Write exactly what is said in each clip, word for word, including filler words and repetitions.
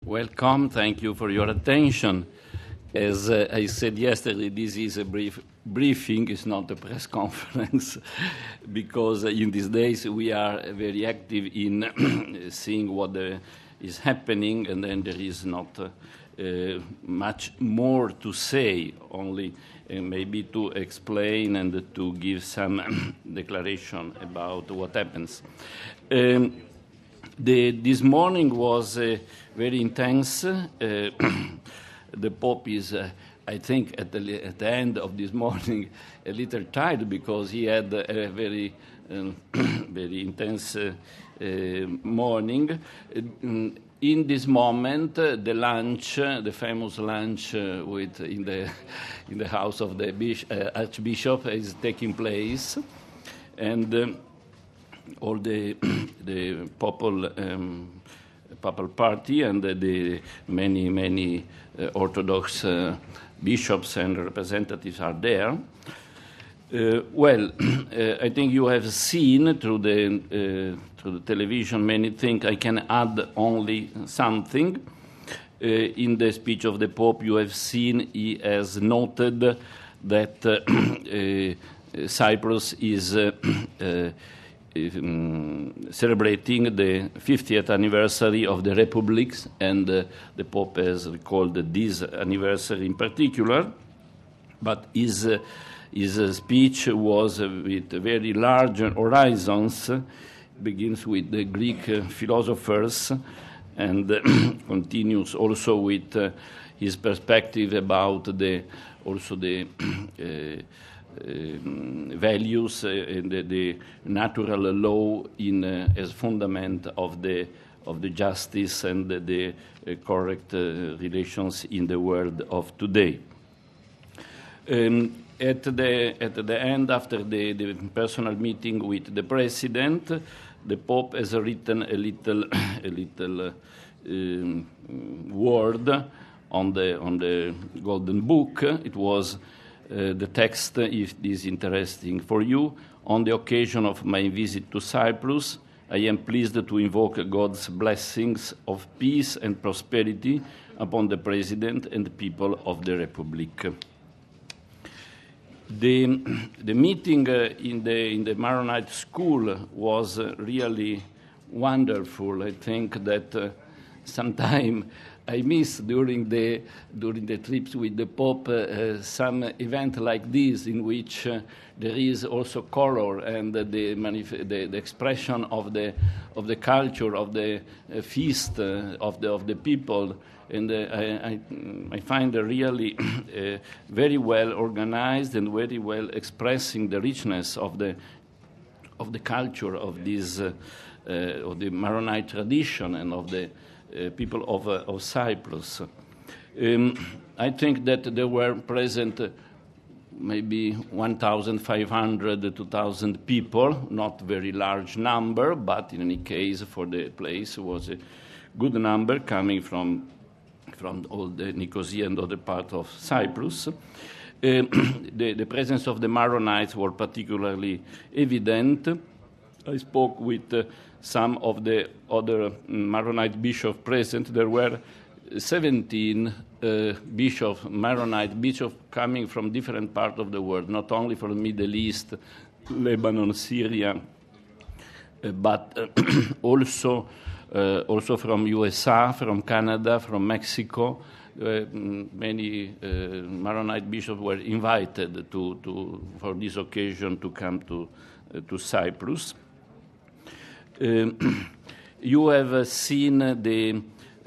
Welcome. Thank you for your attention. As uh, I said yesterday, this is a brief briefing. It's not a press conference because uh, in these days we are very active in seeing what uh, is happening, and then there is not uh, uh, much more to say, only uh, maybe to explain and to give some declaration about what happens. Um, the, this morning was uh, very intense. Uh, the Pope is, uh, I think, at the, at the end of this morning, a little tired because he had a very, um, very intense uh, uh, morning. In this moment, uh, the lunch, uh, the famous lunch uh, with in the in the house of the bish- uh, Archbishop, is taking place, and uh, all the the papal um, papal party and the, the many many uh, Orthodox uh, bishops and representatives are there. Uh, well, uh, I think you have seen through the uh, through the television many things. I can add only something. Uh, in the speech of the Pope, you have seen he has noted that uh, uh, Cyprus is uh, uh, um, celebrating the fiftieth anniversary of the Republic, and uh, the Pope has recalled this anniversary in particular, but is uh, His uh, speech was uh, with very large horizons, uh, begins with the Greek uh, philosophers, and uh, continues also with uh, his perspective about the also the uh, uh, values uh, and the, the natural law in uh, as fundament of the of the justice and the, the uh, correct uh, relations in the world of today. Um, At the, at the end, after the, the personal meeting with the president, the Pope has written a little, a little uh, um, word on the, on the Golden Book. It was uh, the text, if this is interesting for you. On the occasion of my visit to Cyprus, I am pleased to invoke God's blessings of peace and prosperity upon the President and the people of the Republic. The, the meeting uh, in the in the Maronite school was uh, really wonderful. I think that uh, sometime I miss during the during the trips with the Pope uh, some event like this in which uh, there is also color and uh, the, manif- the the expression of the of the culture of the uh, feast uh, of the of the people. And uh, I, I, I find it really uh, very well organized and very well expressing the richness of the of the culture of this uh, uh, of the Maronite tradition and of the uh, people of uh, of Cyprus. Um, I think that there were present uh, maybe one thousand five hundred to two thousand people, not very large number, but in any case for the place was a good number coming from. from all the Nicosia and other part of Cyprus. Uh, the, the presence of the Maronites were particularly evident. I spoke with uh, some of the other Maronite bishops present. There were seventeen uh, bishops, Maronite bishops, coming from different parts of the world, not only from the Middle East, Lebanon, Syria, uh, but uh, also Uh, also from U S A, from Canada, from Mexico. Uh, many uh, Maronite bishops were invited to, to, for this occasion to come to, uh, to Cyprus. Um, you have uh, seen the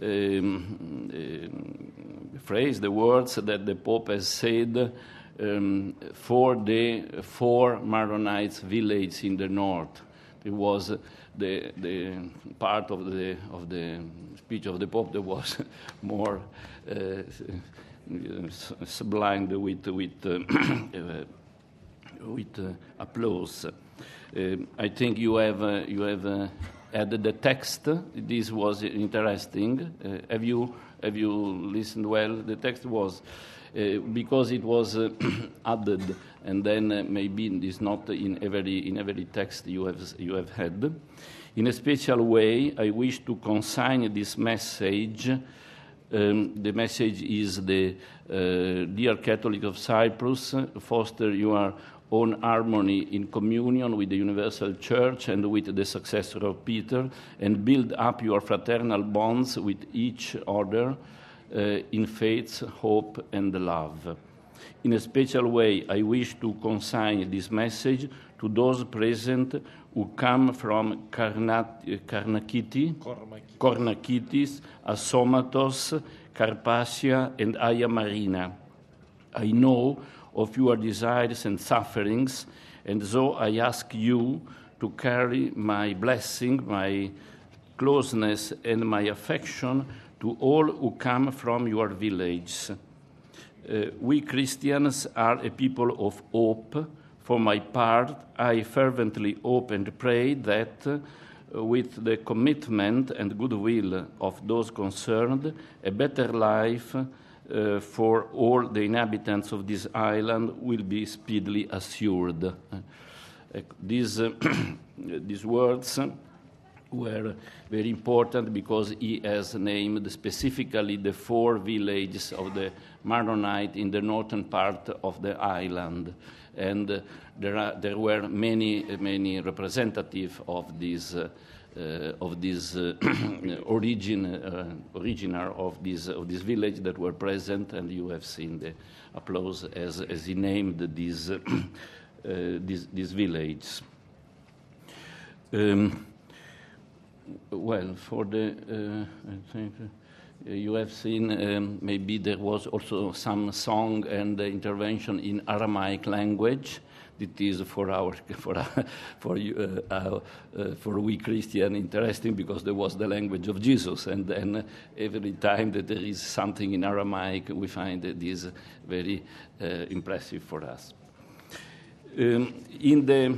um, uh, phrase, the words that the Pope has said um, for the four Maronite villages in the north. It was the the part of the of the speech of the Pope that was more uh, sublime with with uh, with uh, applause. Uh, I think you have uh, you have uh, added the text. This was interesting. Uh, have you have you listened well? The text was. Uh, because it was uh, added, and then uh, maybe it is not in every in every text you have you have had. In a special way, I wish to consign this message Um, the message is the uh, Dear Catholic of Cyprus, foster your own harmony in communion with the universal church and with the successor of Peter, and build up your fraternal bonds with each other uh, in faith, hope, and love. In a special way, I wish to consign this message to those present who come from Karnat- Karnakiti, Kornakitis, Asomatos, Carpathia, and Aya Marina. I know of your desires and sufferings, and so I ask you to carry my blessing, my closeness, and my affection to all who come from your village. Uh, we Christians are a people of hope. For my part, I fervently hope and pray that uh, with the commitment and goodwill of those concerned, a better life uh, for all the inhabitants of this island will be speedily assured. Uh, these, uh, these words were very important because he has named specifically the four villages of the Maronite in the northern part of the island. And uh, there, are, there were many, many representatives of this, uh, uh, of this uh, origin, uh, originator of this, of this village that were present, and you have seen the applause as, as he named this, uh, this, this village. Um, well, for the, uh, I think, uh, you have seen um, maybe there was also some song and uh, intervention in Aramaic language. It is for our for uh, for you, uh, uh, uh, for we Christian interesting because there was the language of Jesus, and then uh, every time that there is something in Aramaic, we find that this very uh, impressive for us. Um, in the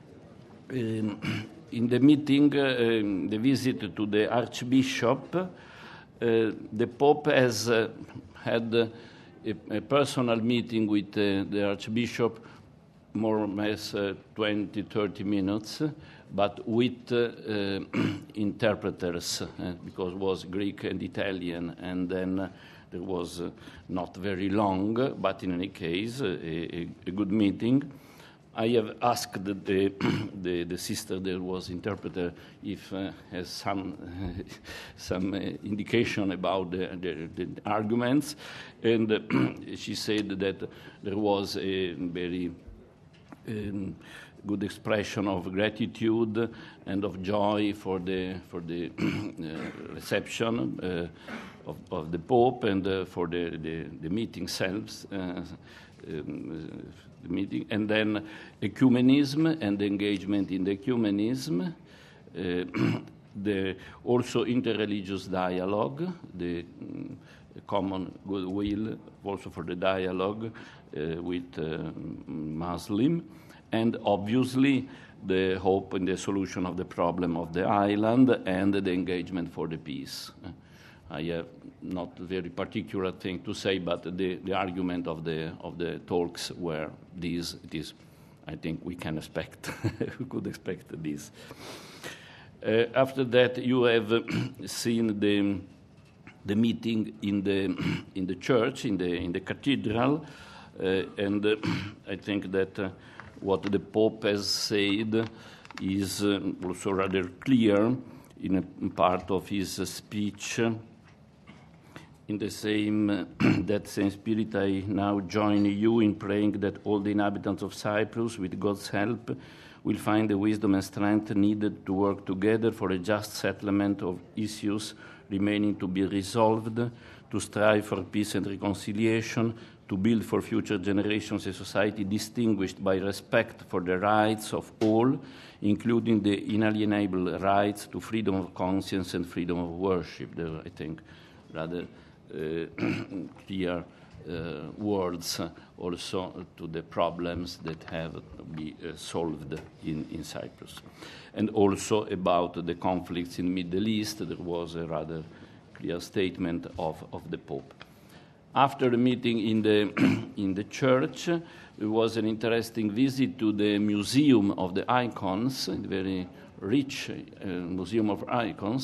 um, in the meeting, uh, um, the visit to the Archbishop. Uh, the Pope has uh, had uh, a, a personal meeting with uh, the Archbishop, more or less uh, twenty, thirty minutes, but with uh, uh, interpreters, uh, because it was Greek and Italian, and then uh, there was uh, not very long, but in any case, uh, a, a good meeting. I have asked the, the, the sister that was interpreter if uh, has some uh, some uh, indication about the, the, the arguments, and uh, she said that there was a very um, good expression of gratitude and of joy for the for the uh, reception uh, of, of the Pope and uh, for the, the, the meeting selves. Uh, um, the meeting, and then ecumenism and engagement in the ecumenism, uh, the also interreligious dialogue, the um, common goodwill also for the dialogue uh, with uh, Muslim, and obviously the hope in the solution of the problem of the island and the engagement for the peace. Uh, I have not a very particular thing to say, but the, the argument of the of the talks were these. It is, I think we can expect, we could expect this. Uh, after that, you have uh, seen the the meeting in the in the church, in the in the cathedral, uh, and uh, I think that uh, what the Pope has said is uh, also rather clear in a part of his uh, speech. In the same, uh, that same spirit, I now join you in praying that all the inhabitants of Cyprus, with God's help, will find the wisdom and strength needed to work together for a just settlement of issues remaining to be resolved, to strive for peace and reconciliation, to build for future generations a society distinguished by respect for the rights of all, including the inalienable rights to freedom of conscience and freedom of worship. There, I think, rather Uh, clear uh, words uh, also to the problems that have to be uh, solved in, in Cyprus. And also about the conflicts in the Middle East, there was a rather clear statement of, of the Pope. After the meeting in the, in the church, there was an interesting visit to the Museum of the Icons, a very rich uh, Museum of Icons,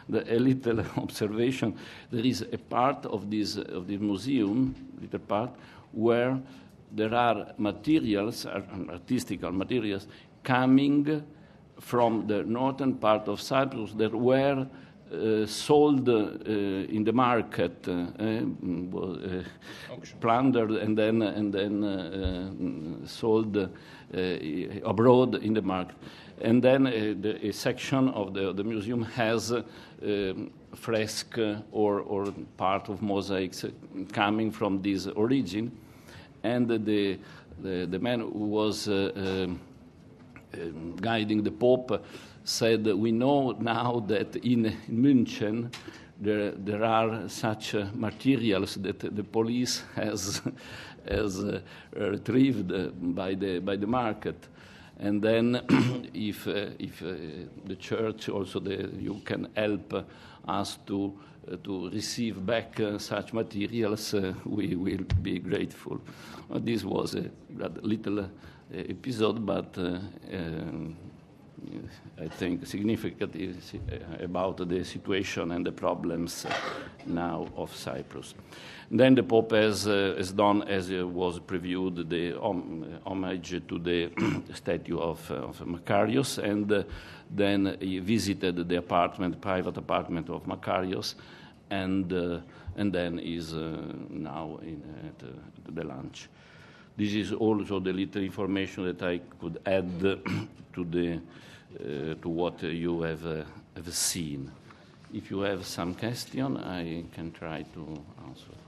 the, a little observation. There is a part of this of the museum, little part, where there are materials, artistical materials, coming from the northern part of Cyprus that were uh, sold uh, in the market, uh, uh, plundered and then and then uh, uh, sold uh, abroad in the market. And then uh, the, a section of the, the museum has uh, um, fresque or, or part of mosaics coming from this origin. And the, the, the man who was uh, um, uh, guiding the Pope said, we know now that in München there, there are such uh, materials that the police has, has uh, retrieved uh, by, the, by the market. And then if, uh, if uh, the church also, the, you can help us to Uh, to receive back uh, such materials, uh, we will be grateful. Uh, this was a little uh, episode, but uh, um, I think significant is, uh, about the situation and the problems uh, now of Cyprus. Then the Pope has, uh, has done, as uh, was previewed, the hom homage to the statue of, uh, of Macarius, and uh, then he visited the apartment, private apartment of Macarius, and uh, and then is uh, now in, uh, at, uh, at the lunch. This is also the little information that I could add to the uh, to what uh, you have uh, have seen. If you have some question, I can try to answer.